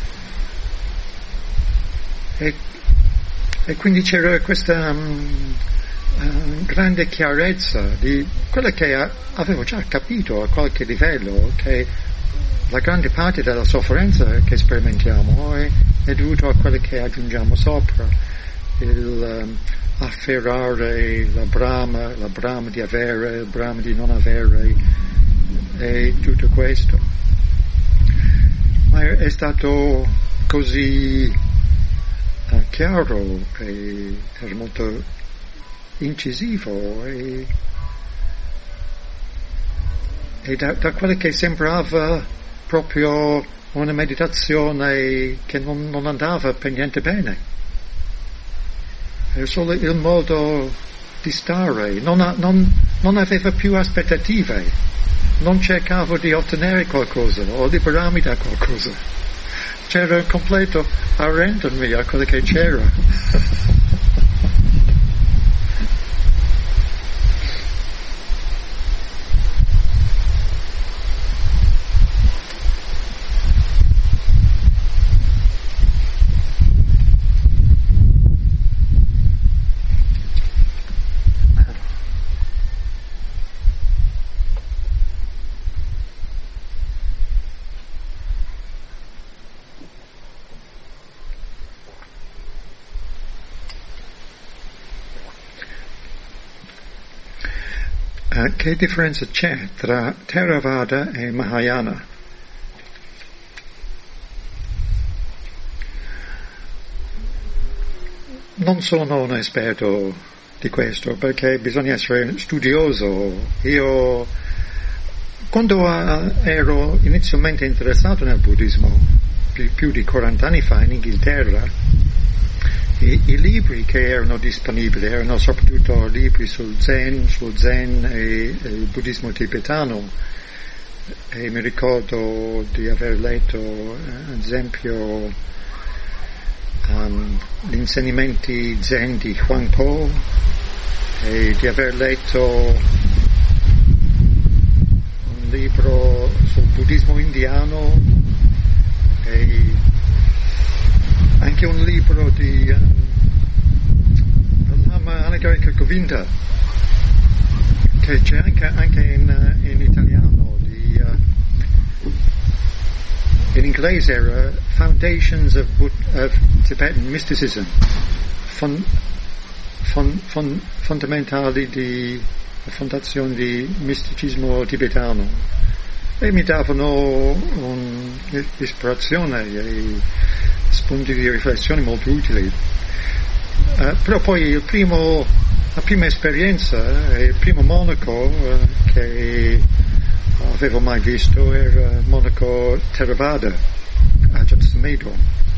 E, e quindi c'era questa um, uh, grande chiarezza di quello che a, avevo già capito a qualche livello, che la grande parte della sofferenza che sperimentiamo è, è dovuta a quello che aggiungiamo sopra, il um, afferrare la brama, la brama di avere, il brama di non avere, e tutto questo. Ma è, è stato così Uh, chiaro e era molto incisivo e, e da, da quello che sembrava proprio una meditazione che non, non andava per niente bene. Era solo il modo di stare, non, ha, non, non aveva più aspettative, non cercavo di ottenere qualcosa o liberarmi da qualcosa. C'era un completo arrendermi a quello che c'era. Uh, che differenza c'è tra Theravada e Mahayana? Non sono un esperto di questo, perché bisogna essere studioso. Io, quando uh, ero inizialmente interessato nel buddismo, più, più di quaranta anni fa in Inghilterra, I, i libri che erano disponibili erano soprattutto libri sul Zen, sul Zen e, e il buddismo tibetano. e mi ricordo di aver letto, ad esempio, um, gli insegnamenti Zen di Huang Po e di aver letto un libro sul buddismo indiano e anche un libro di um, Lama Anagarika Govinda, che c'è anche, anche in, in italiano, di, uh, in inglese era Foundations of, of Tibetan Mysticism, fon, fon, fon, fondamentali di fondazione di misticismo tibetano, e mi davano un'ispirazione e spunti di riflessione molto utili. Uh, però poi il primo, la prima esperienza, il primo monaco uh, che avevo mai visto era il monaco Theravada a Jansamedo,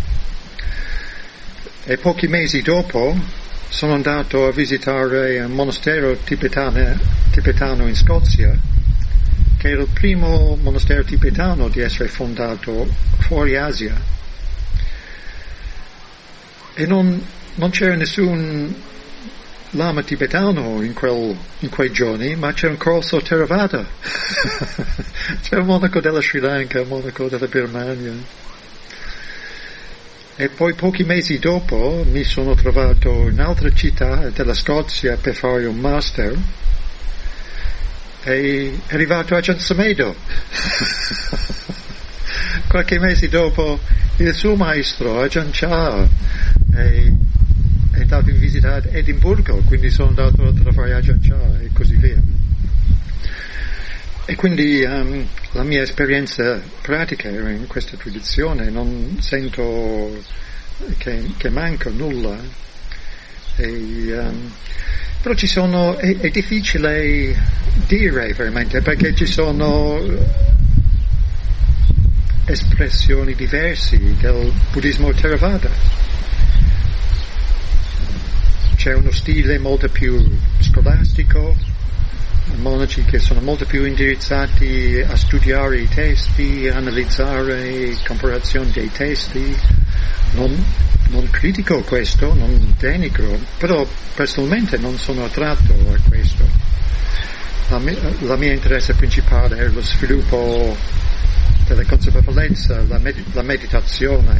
e pochi mesi dopo sono andato a visitare un monastero tibetano, tibetano in Scozia, che era il primo monastero tibetano di essere fondato fuori Asia, e non, non c'era nessun lama tibetano in, quel, in quei giorni, ma c'era un corso Theravada. C'era un monaco della Sri Lanka, un monaco della Birmania. E poi pochi mesi dopo mi sono trovato in un'altra città della Scozia per fare un master, e è arrivato a Jansamedo. Qualche mese dopo il suo maestro Ajahn Chah è, è andato in visita ad Edimburgo, quindi sono andato a trovare Ajahn Chah e così via. E quindi um, la mia esperienza pratica era in questa tradizione, non sento che, che manca nulla, e, um, però ci sono, è, è difficile dire veramente, perché ci sono espressioni diverse del buddismo Theravada. C'è uno stile molto più scolastico, monaci che sono molto più indirizzati a studiare i testi, analizzare comparazione dei testi. Non, non critico questo, non denigro, però personalmente non sono attratto a questo. La mia, la mia interesse principale è lo sviluppo della consapevolezza, la, med- la meditazione.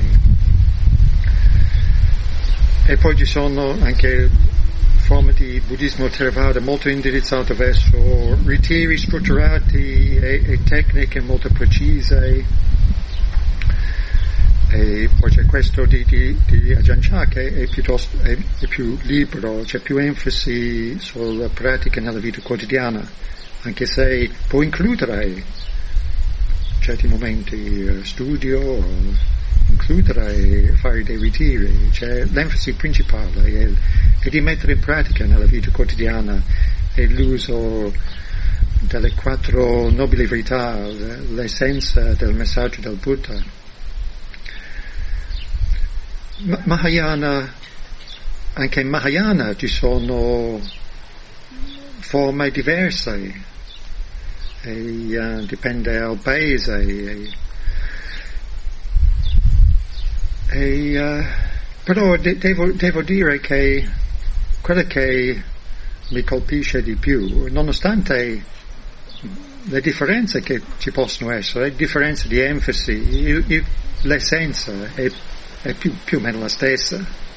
E poi ci sono anche forme di buddismo Theravada molto indirizzato verso ritiri strutturati e, e tecniche molto precise. E poi c'è questo di, di, di Ajahn Chah, che è piuttosto è, è più libero, c'è più enfasi sulla pratica nella vita quotidiana, anche se può includere certi momenti uh, studio, includere fare dei ritiri. C'è l'enfasi principale è, è di mettere in pratica nella vita quotidiana e l'uso delle quattro nobili verità, l'essenza del messaggio del Buddha. Mahayana, anche in Mahayana ci sono forme diverse, e, uh, dipende dal paese, e, e, uh, però de- devo, devo dire che quello che mi colpisce di più, nonostante le differenze che ci possono essere, le differenze di enfasi, il, il, l'essenza è è più, più o meno la stessa,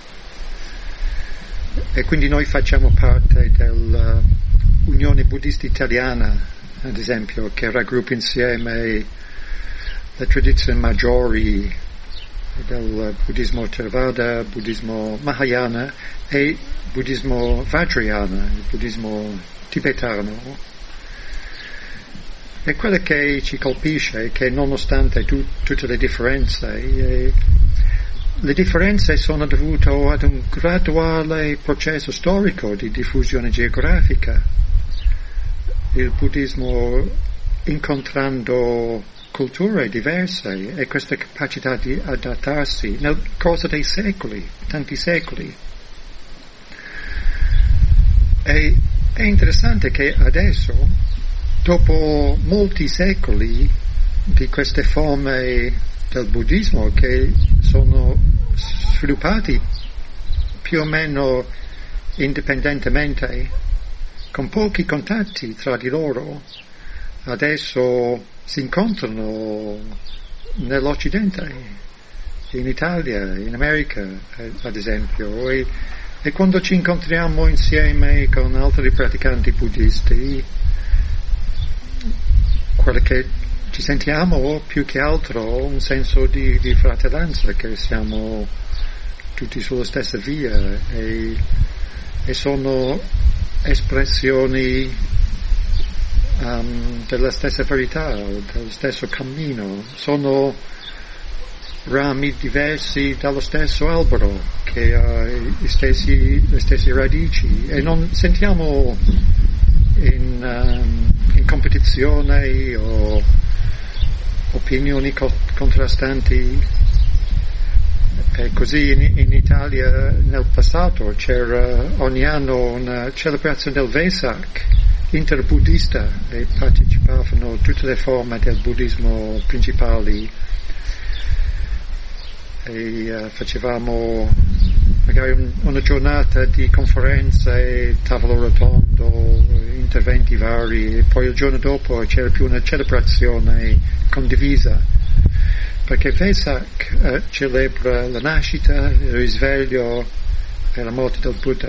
e quindi noi facciamo parte dell'Unione Buddista Italiana, ad esempio, che raggruppa insieme le tradizioni maggiori del buddismo Theravada, buddismo Mahayana e buddismo Vajrayana, il buddismo tibetano. E quello che ci colpisce è che, nonostante tu, tutte le differenze, eh, le differenze sono dovute ad un graduale processo storico di diffusione geografica. Il buddismo, incontrando culture diverse e questa capacità di adattarsi nel corso dei secoli, tanti secoli. E è interessante che adesso dopo molti secoli di queste forme del buddismo che sono sviluppati più o meno indipendentemente, con pochi contatti tra di loro, adesso si incontrano nell'Occidente, in Italia, in America, ad esempio, e, e quando ci incontriamo insieme con altri praticanti buddisti, quello che ci sentiamo più che altro un senso di, di fratellanza, che siamo tutti sulla stessa via e, e sono espressioni um, della stessa verità, dello stesso cammino, sono rami diversi dallo stesso albero che ha gli stessi, le stesse radici, e non sentiamo in, um, in competizione o opinioni co- contrastanti. E così in, in Italia nel passato c'era ogni anno una celebrazione del Vesak interbuddista e partecipavano tutte le forme del buddismo principali e uh, facevamo magari un, una giornata di conferenze, tavolo rotondo, interventi vari, e poi il giorno dopo c'era più una celebrazione condivisa, perché Vesak uh, celebra la nascita, il risveglio e la morte del Buddha.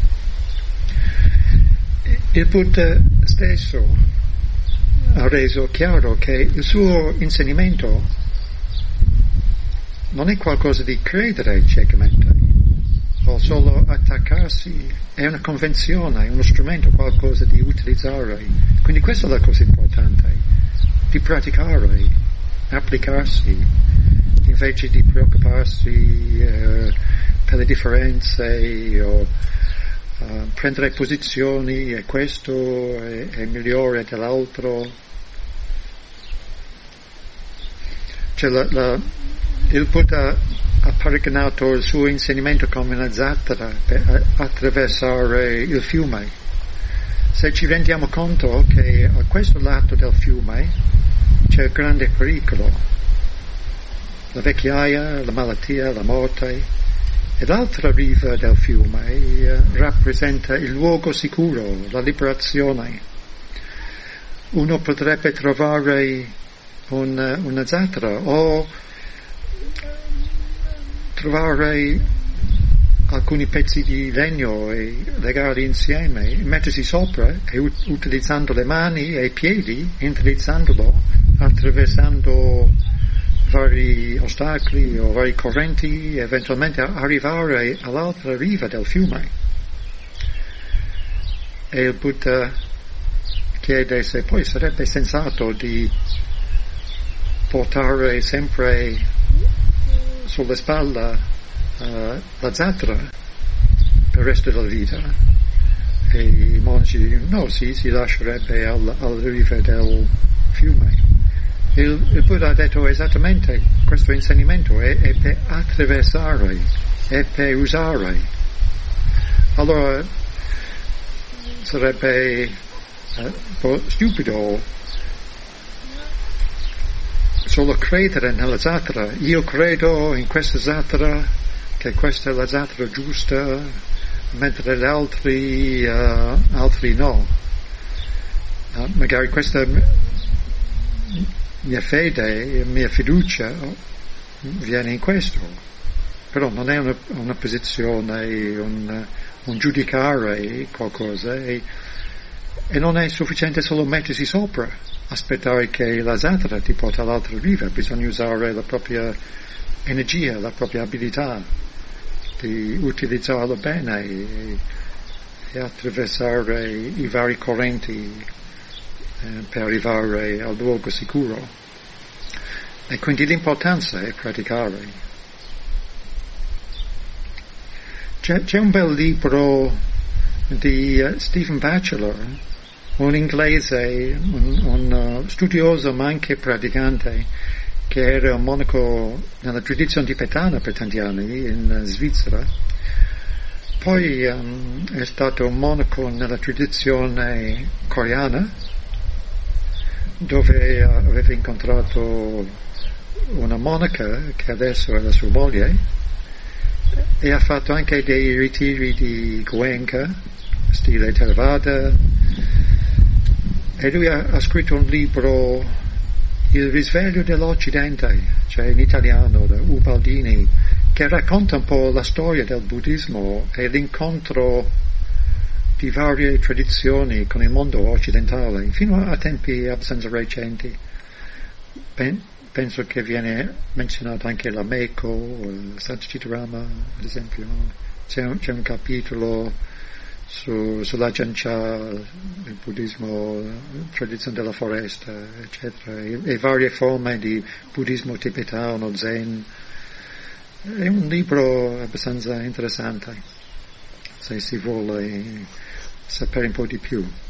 Il Buddha stesso ha reso chiaro che il suo insegnamento non è qualcosa di credere ciecamente o solo attaccarsi, è una convenzione, è uno strumento, qualcosa di utilizzare. Quindi questa è la cosa importante, di praticare, applicarsi, invece di preoccuparsi eh, per le differenze o uh, prendere posizioni, e questo è, è migliore dell'altro. Cioè la, la, il Buddha ha paragonato il suo insegnamento come una zattera per attraversare il fiume. Se ci rendiamo conto che a questo lato del fiume c'è grande pericolo, la vecchiaia, la malattia, la morte, e l'altra riva del fiume eh, rappresenta il luogo sicuro, la liberazione. Uno potrebbe trovare un, una zattera o trovare alcuni pezzi di legno e legarli insieme, mettersi sopra e ut- utilizzando le mani e i piedi, indirizzandolo, attraversando vari ostacoli o vari correnti, eventualmente arrivare all'altra riva del fiume. E il Buddha chiede se poi sarebbe sensato di portare sempre sulle spalle uh, la zattera per il resto della vita, e i monci dicono no, sì, si lascerebbe al, alla riva del fiume. Il, il Buddha ha detto esattamente questo insegnamento è, è per attraversare, è per usare. Allora sarebbe uh, un po' stupido solo credere nella zattera. Io credo in questa zattera, che questa è la zattera giusta, mentre gli altri, uh, altri no. Uh, magari questa mia fede, mia fiducia viene in questo, però non è una, una posizione, un, un giudicare qualcosa, e, e non è sufficiente solo mettersi sopra, aspettare che la zattera ti porta all'altra riva. Bisogna usare la propria energia, la propria abilità di utilizzarla bene e, e attraversare i vari correnti eh, per arrivare al luogo sicuro. E quindi l'importanza è praticare. C'è, c'è un bel libro di uh, Stephen Batchelor, un inglese, un, un uh, studioso ma anche praticante, che era un monaco nella tradizione tibetana per tanti anni in uh, Svizzera. Poi um, è stato un monaco nella tradizione coreana dove aveva incontrato una monaca che adesso è la sua moglie, e ha fatto anche dei ritiri di Goenka, stile Theravada, e lui ha, ha scritto un libro, Il risveglio dell'Occidente, cioè in italiano, da Ubaldini, che racconta un po' la storia del buddismo e l'incontro di varie tradizioni con il mondo occidentale, fino a tempi abbastanza recenti. Ben, penso che viene menzionato anche la Meiko, il Satchitarama, ad esempio. C'è un, c'è un capitolo su, sulla Jancha, il buddismo, la tradizione della foresta, eccetera, e, e varie forme di buddismo tibetano, zen. È un libro abbastanza interessante, se si vuole sapere un po' di più.